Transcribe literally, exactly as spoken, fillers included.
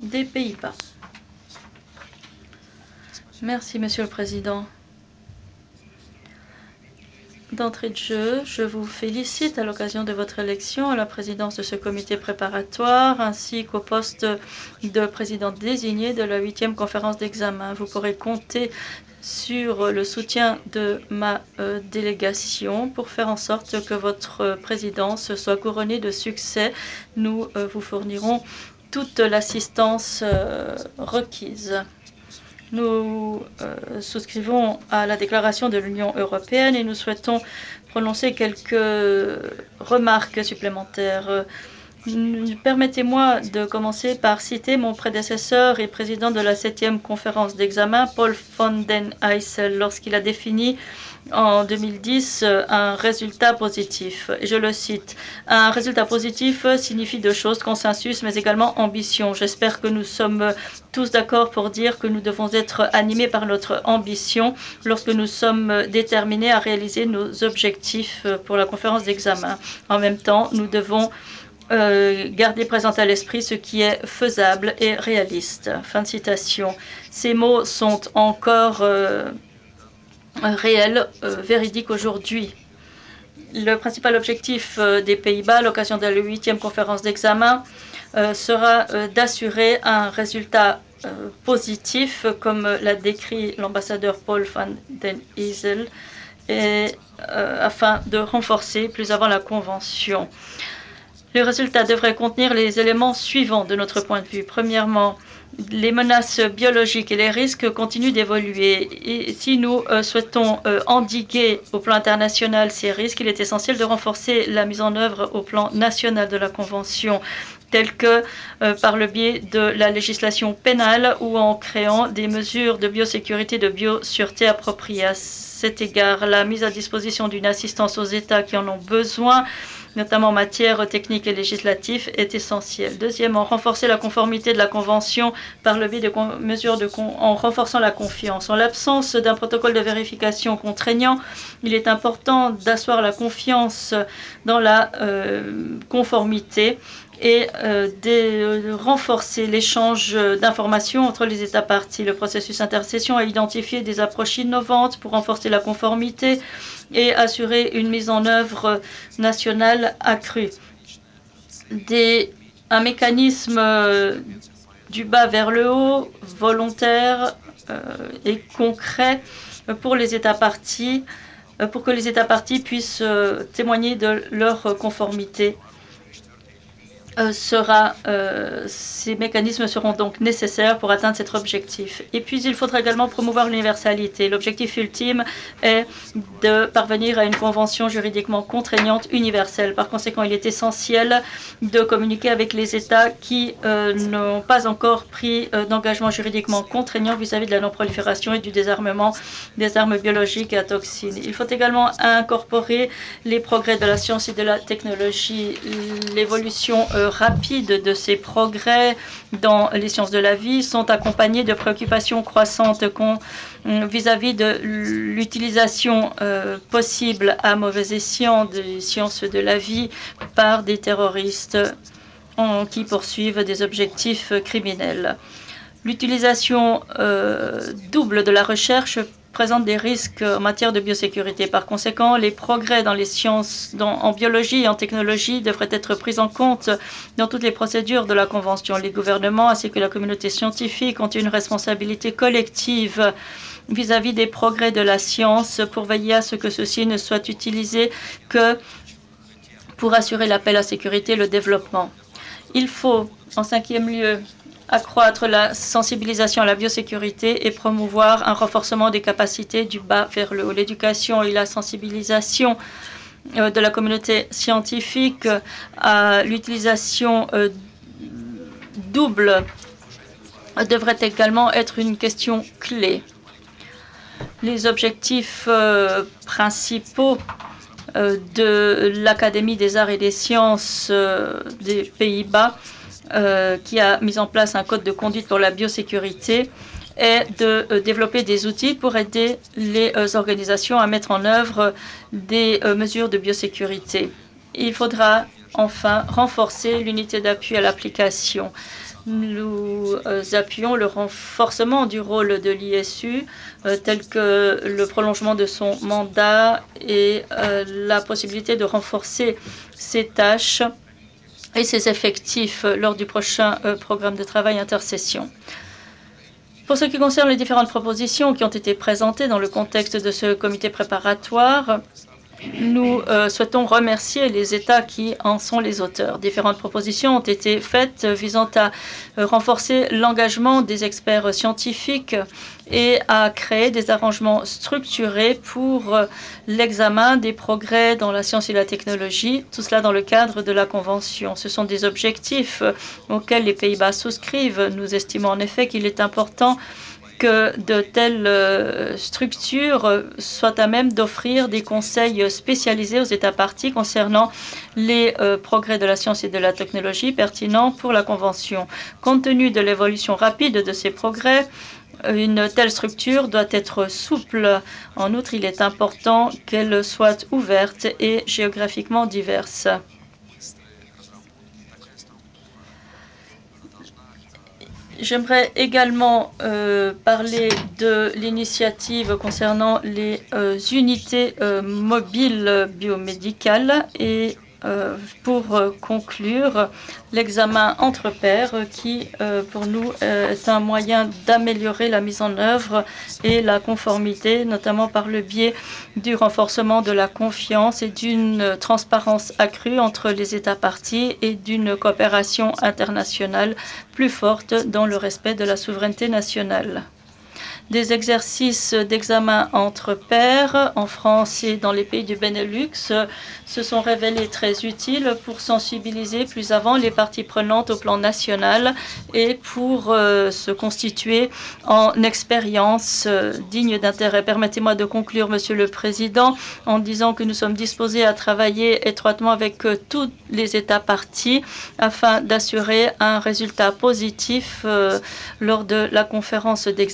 des Pays-Bas. Merci, Monsieur le Président. D'entrée de jeu, je vous félicite à l'occasion de votre élection à la présidence de ce comité préparatoire ainsi qu'au poste de président désigné de la huitième conférence d'examen. Vous pourrez compter sur le soutien de ma euh, délégation pour faire en sorte que votre présidence soit couronnée de succès. Nous euh, vous fournirons toute l'assistance euh, requise. Nous euh, souscrivons à la déclaration de l'Union européenne et nous souhaitons prononcer quelques remarques supplémentaires. Permettez-moi de commencer par citer mon prédécesseur et président de la septième conférence d'examen, Paul van den Eysel, lorsqu'il a défini en deux mille dix un résultat positif. Je le cite, un résultat positif signifie deux choses, consensus, mais également ambition. J'espère que nous sommes tous d'accord pour dire que nous devons être animés par notre ambition lorsque nous sommes déterminés à réaliser nos objectifs pour la conférence d'examen. En même temps, nous devons Euh, garder présent à l'esprit ce qui est faisable et réaliste. Fin de citation. Ces mots sont encore euh, réels, euh, véridiques aujourd'hui. Le principal objectif euh, des Pays-Bas à l'occasion de la huitième conférence d'examen euh, sera euh, d'assurer un résultat euh, positif, comme l'a décrit l'ambassadeur Paul van den Eysel, et, euh, afin de renforcer plus avant la convention. Le résultat devrait contenir les éléments suivants de notre point de vue. Premièrement, les menaces biologiques et les risques continuent d'évoluer. Et si nous euh, souhaitons euh, endiguer au plan international ces risques, il est essentiel de renforcer la mise en œuvre au plan national de la Convention, telle que euh, par le biais de la législation pénale ou en créant des mesures de biosécurité et de biosureté appropriées. À cet égard, la mise à disposition d'une assistance aux États qui en ont besoin, notamment en matière technique et législative, est essentiel. Deuxièmement, renforcer la conformité de la Convention par le biais de mesures de con en renforçant la confiance. En l'absence d'un protocole de vérification contraignant, il est important d'asseoir la confiance dans la euh, conformité et euh, de renforcer l'échange d'informations entre les États parties. Le processus intercession a identifié des approches innovantes pour renforcer la conformité et assurer une mise en œuvre nationale accrue. Des, un mécanisme euh, du bas vers le haut, volontaire euh, et concret pour les États parties, euh, pour que les États parties puissent euh, témoigner de leur conformité. Euh, sera, euh, ces mécanismes seront donc nécessaires pour atteindre cet objectif. Et puis, il faudra également promouvoir l'universalité. L'objectif ultime est de parvenir à une convention juridiquement contraignante universelle. Par conséquent, il est essentiel de communiquer avec les États qui euh, n'ont pas encore pris euh, d'engagement juridiquement contraignant vis-à-vis de la non-prolifération et du désarmement des armes biologiques et à toxines. Il faut également incorporer les progrès de la science et de la technologie, l'évolution euh, rapide de ces progrès dans les sciences de la vie sont accompagnés de préoccupations croissantes vis-à-vis -vis de l'utilisation euh, possible à mauvais escient des sciences de la vie par des terroristes en, qui poursuivent des objectifs criminels. L'utilisation euh, double de la recherche présente des risques en matière de biosécurité. Par conséquent, les progrès dans les sciences, dans, en biologie et en technologie devraient être pris en compte dans toutes les procédures de la Convention. Les gouvernements ainsi que la communauté scientifique ont une responsabilité collective vis-à-vis -vis des progrès de la science pour veiller à ce que ceux-ci ne soient utilisés que pour assurer la paix, la sécurité et le développement. Il faut, en cinquième lieu, accroître la sensibilisation à la biosécurité et promouvoir un renforcement des capacités du bas vers le haut. L'éducation et la sensibilisation euh, de la communauté scientifique à l'utilisation euh, double devrait également être une question clé. Les objectifs euh, principaux euh, de l'Académie des arts et des sciences euh, des Pays-Bas Euh, qui a mis en place un code de conduite pour la biosécurité est de euh, développer des outils pour aider les euh, organisations à mettre en œuvre des euh, mesures de biosécurité. Il faudra enfin renforcer l'unité d'appui à l'application. Nous euh, appuyons le renforcement du rôle de l'I S U, euh, tel que le prolongement de son mandat et euh, la possibilité de renforcer ses tâches et ses effectifs lors du prochain euh, programme de travail intersession. Pour ce qui concerne les différentes propositions qui ont été présentées dans le contexte de ce comité préparatoire, nous euh, souhaitons remercier les États qui en sont les auteurs. Différentes propositions ont été faites visant à euh, renforcer l'engagement des experts scientifiques et à créer des arrangements structurés pour euh, l'examen des progrès dans la science et la technologie, tout cela dans le cadre de la Convention. Ce sont des objectifs euh, auxquels les Pays-Bas souscrivent. Nous estimons en effet qu'il est important que de telles euh, structures soient à même d'offrir des conseils spécialisés aux États parties concernant les euh, progrès de la science et de la technologie pertinents pour la Convention. Compte tenu de l'évolution rapide de ces progrès, une telle structure doit être souple. En outre, il est important qu'elle soit ouverte et géographiquement diverse. J'aimerais également euh, parler de l'initiative concernant les euh, unités euh, mobiles biomédicales et euh, pour euh, conclure, l'examen entre pairs qui, euh, pour nous, euh, est un moyen d'améliorer la mise en œuvre et la conformité, notamment par le biais du renforcement de la confiance et d'une transparence accrue entre les États parties et d'une coopération internationale plus forte dans le respect de la souveraineté nationale. Des exercices d'examen entre pairs en France et dans les pays du Benelux se sont révélés très utiles pour sensibiliser plus avant les parties prenantes au plan national et pour euh, se constituer en expérience euh, digne d'intérêt. Permettez-moi de conclure, Monsieur le Président, en disant que nous sommes disposés à travailler étroitement avec euh, tous les États parties afin d'assurer un résultat positif euh, lors de la conférence d'examen